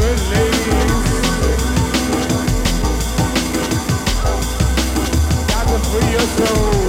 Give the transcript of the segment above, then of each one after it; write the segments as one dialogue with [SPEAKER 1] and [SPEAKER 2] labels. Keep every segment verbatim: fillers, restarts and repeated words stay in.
[SPEAKER 1] release. Got to free your soul.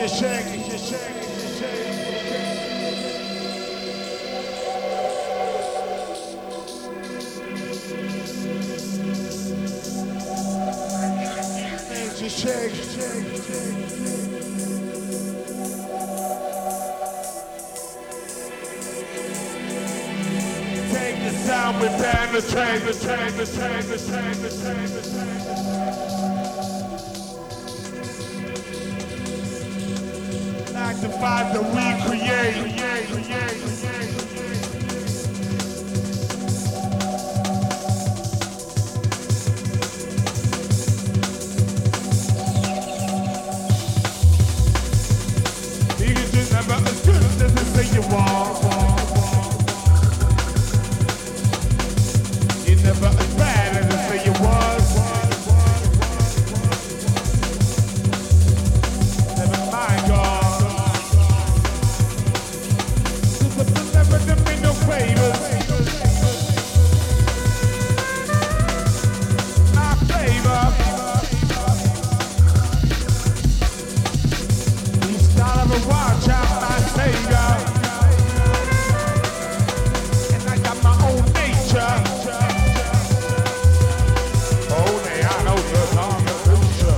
[SPEAKER 1] your shake, it's your shake, it's your shake. It's your shake, shake, shake. Take the sound with down the train, the train, the train, the train, the train, the train. Like the vibe that we create, create, create, create. You can just never as good as they say you are. You're never as bad as they say you was. Never mind, God. Never do me no favors. My favor. You start of a watch out my savior. And I got my own nature. Only I know the long future.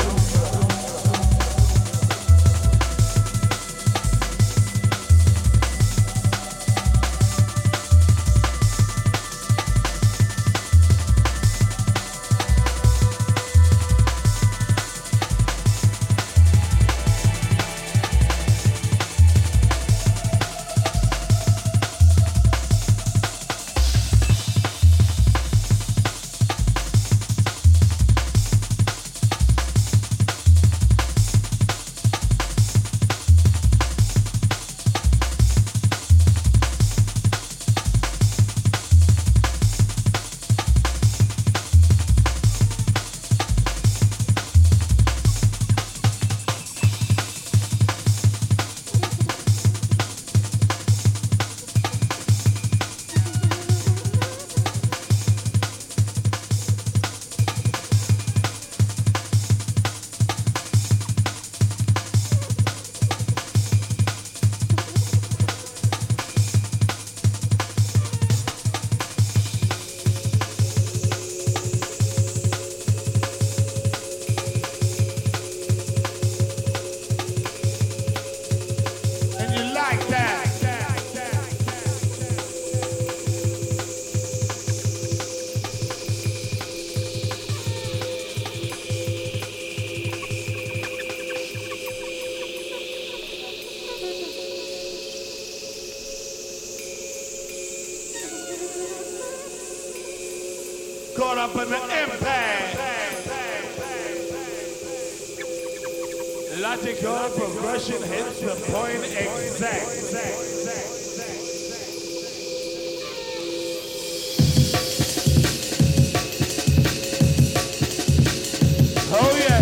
[SPEAKER 1] Caught up in the impact. Logical progression hits the point exact. Oh yeah.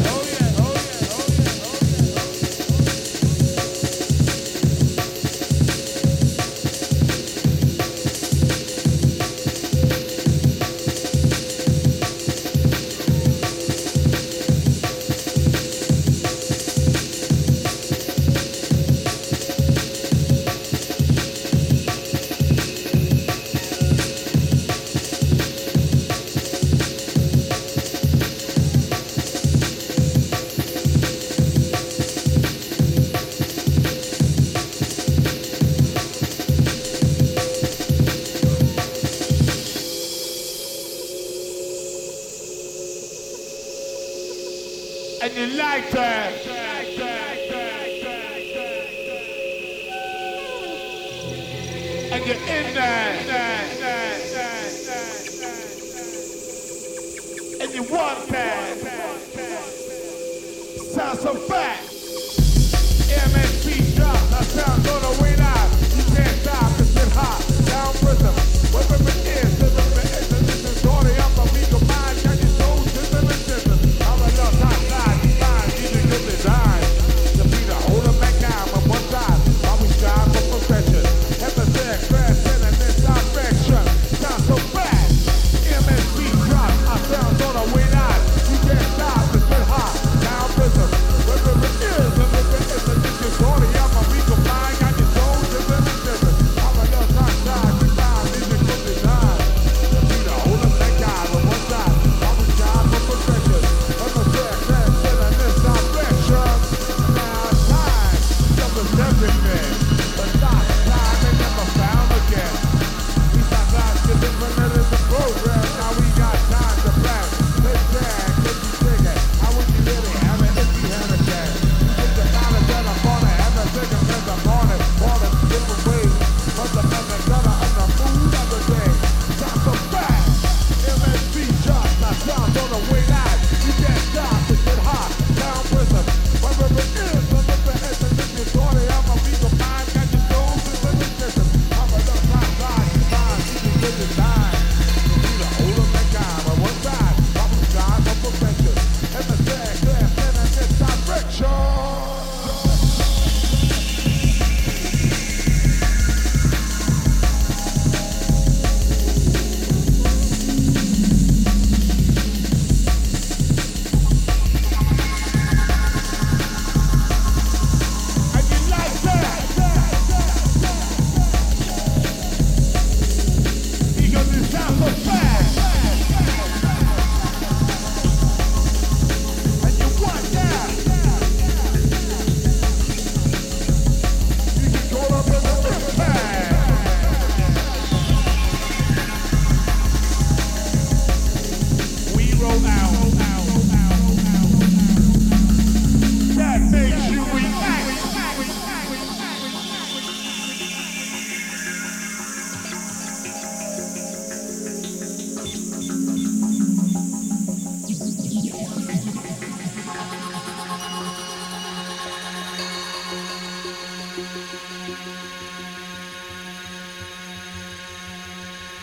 [SPEAKER 1] And you like that. And you're in there. And you want that. Sound so fat. M S P drop. That sound gonna win out. You can't stop. It's been hot. Down rhythm. Whatever it is, rhythm it is. And this is all the upper legal mind. Got your soul, rhythm and rhythm. I'm a love top side. Design. These are good design. To be the hold them back down from one side. While we strive for perfection. Episode crash in a misdirection. Sound so fast. M S P drop. Our sound's on the way out. You can't stop. It's been hot. Down rhythm. Whatever it is.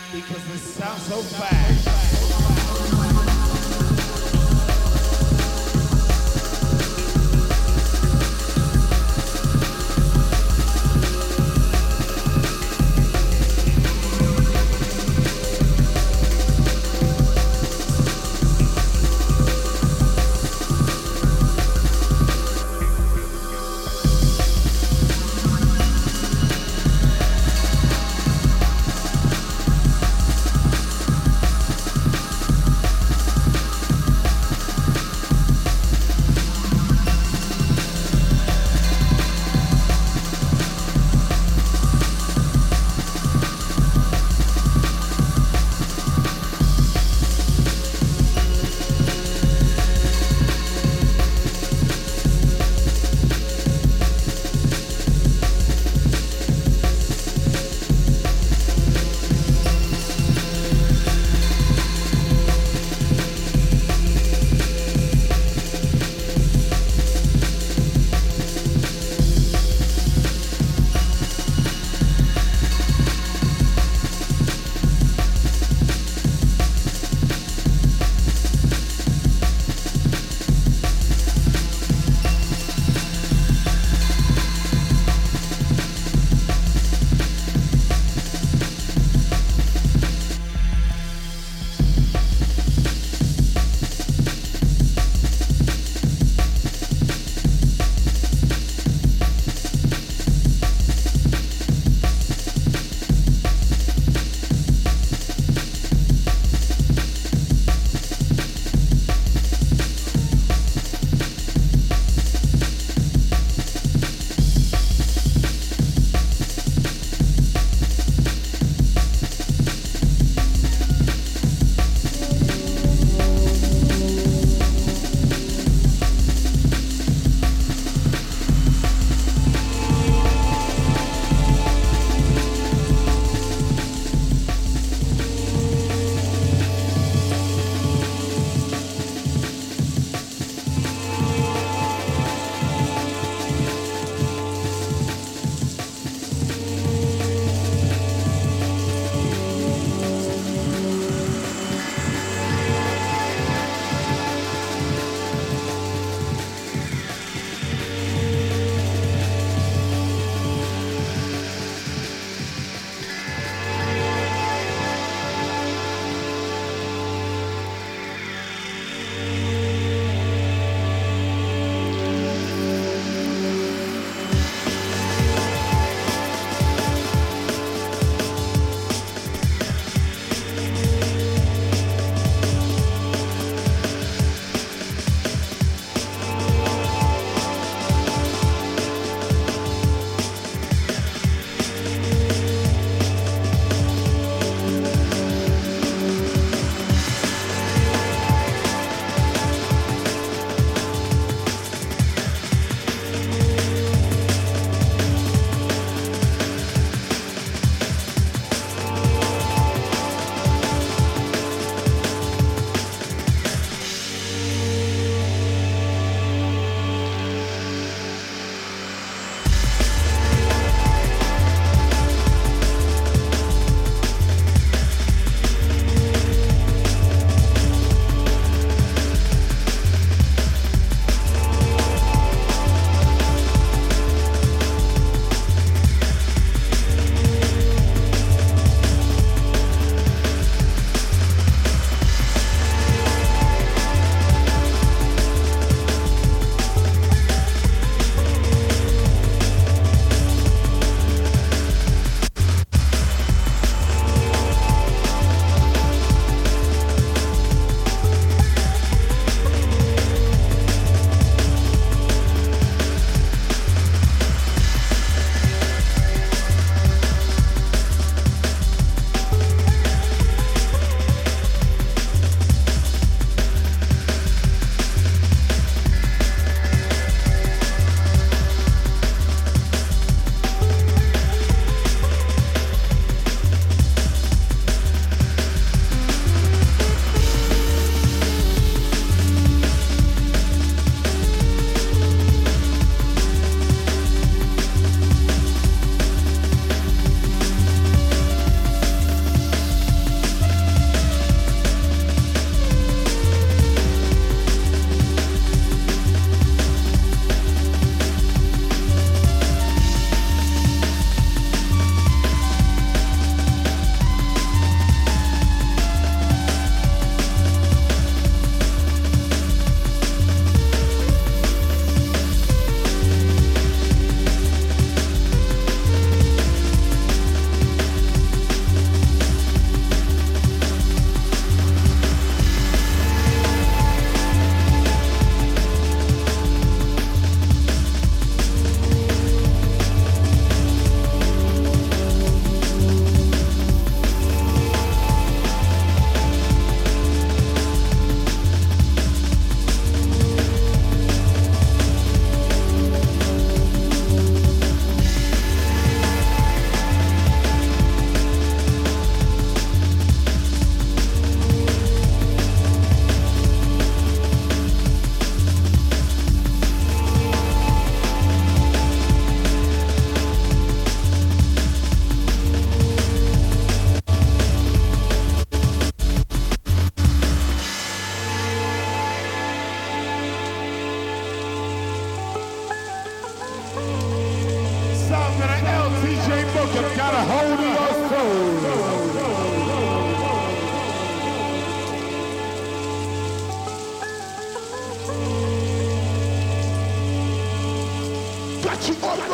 [SPEAKER 1] because it sounds so fast.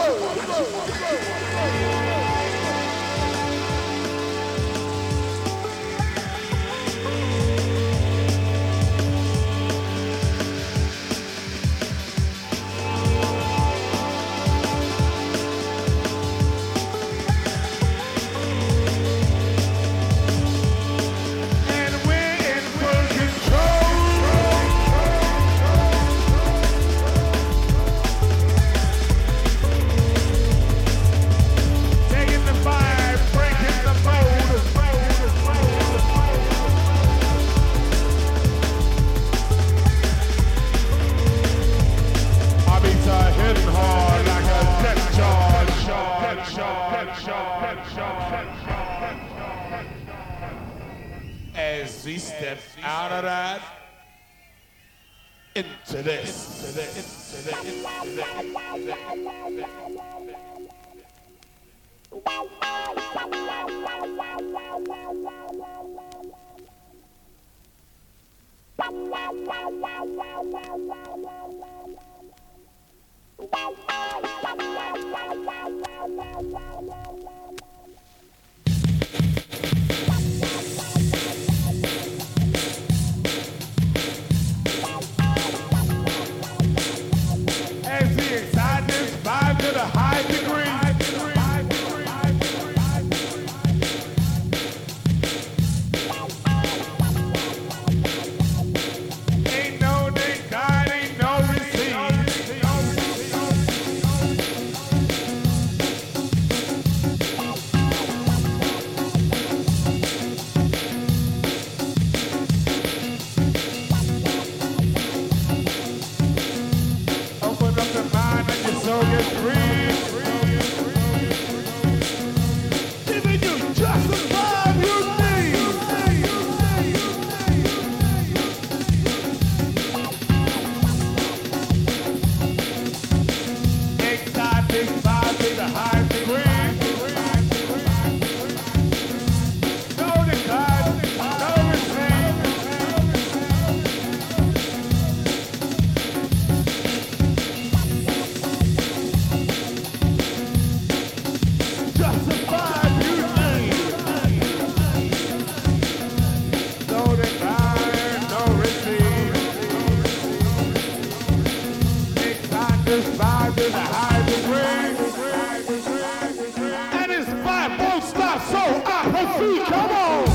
[SPEAKER 1] As we step out of that into this, into this, into this, into this. As we excite this vibe to the high degree. Ain't no decline, ain't no receipt. Open up the mind and your soul gets free. Giving you just the vibe you need. Excite this vibe to the high degree. No decline, no receipt. Just the vibe you need. No decline, no receipt. Excite this vibe to the high degree. And this vibe won't stop, so I proceed. Come on.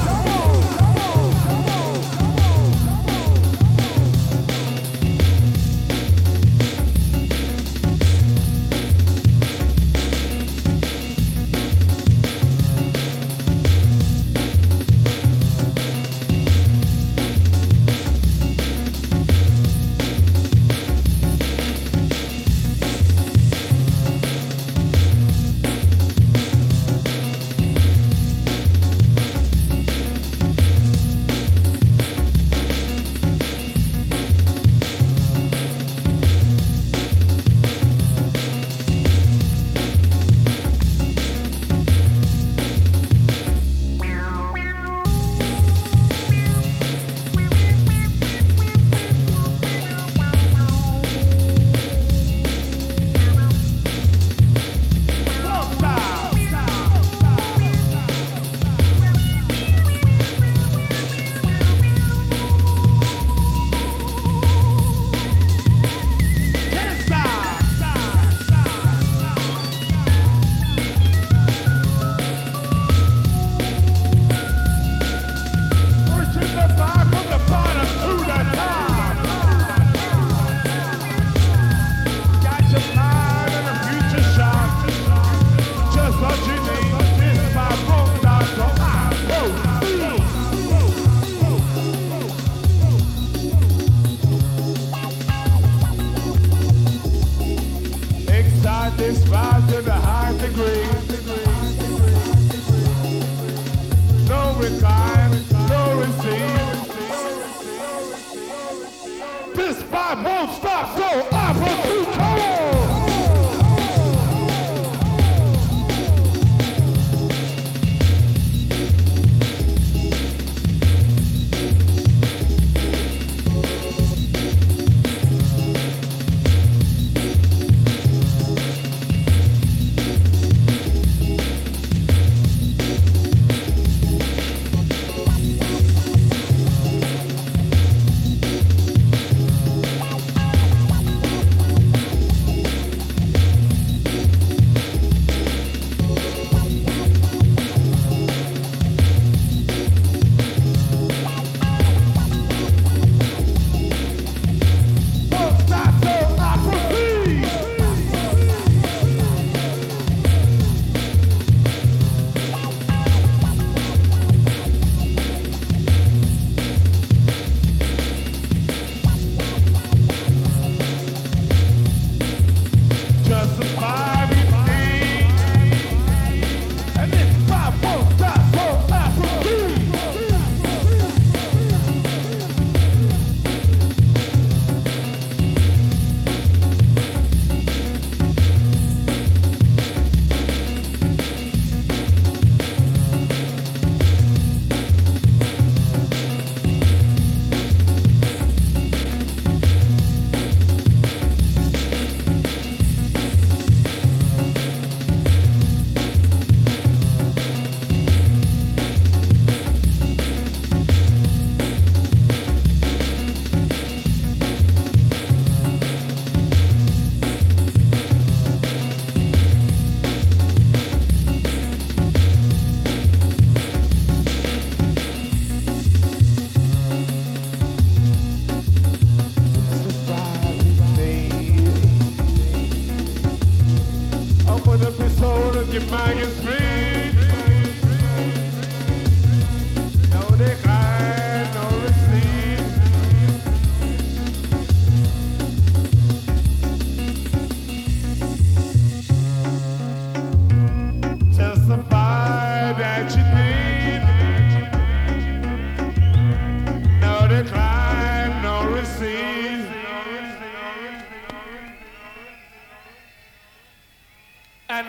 [SPEAKER 1] Pushing the bar from the bottom to the top. Got your mind in a future shot. Just what you need. This vibe won't stop, so I proceed. Excite this vibe to the high degree. No recline, no receive. This vibe won't stop, so I proceed. Come on.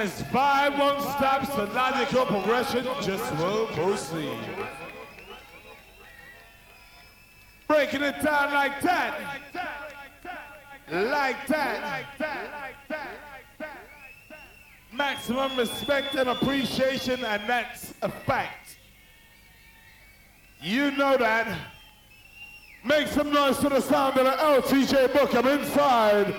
[SPEAKER 1] minus five, one stops, the logical progression just will proceed. Breaking it down like that. Like that. Maximum respect and appreciation, and that's a fact. You know that. Make some noise to the sound of the L T J Bookham inside.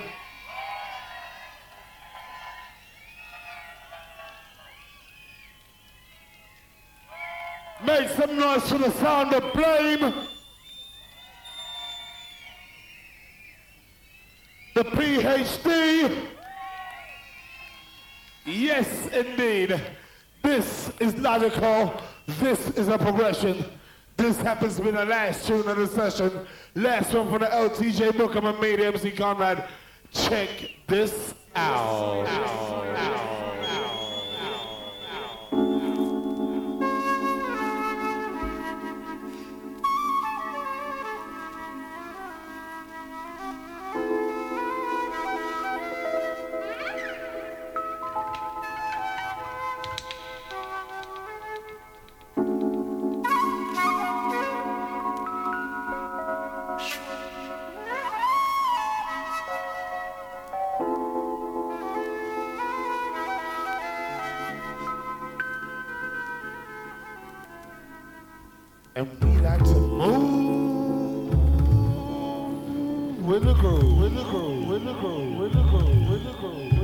[SPEAKER 1] Make some noise to the sound of Blame. The P H D. Yes, indeed. This is logical. This is a progression. This happens to be the last tune of the session. Last one for the L T J Bookham and me, M C Conrad. Check this out. out, out, out. And we like to move with the groove, with the groove, with the groove, with the groove, with the groove.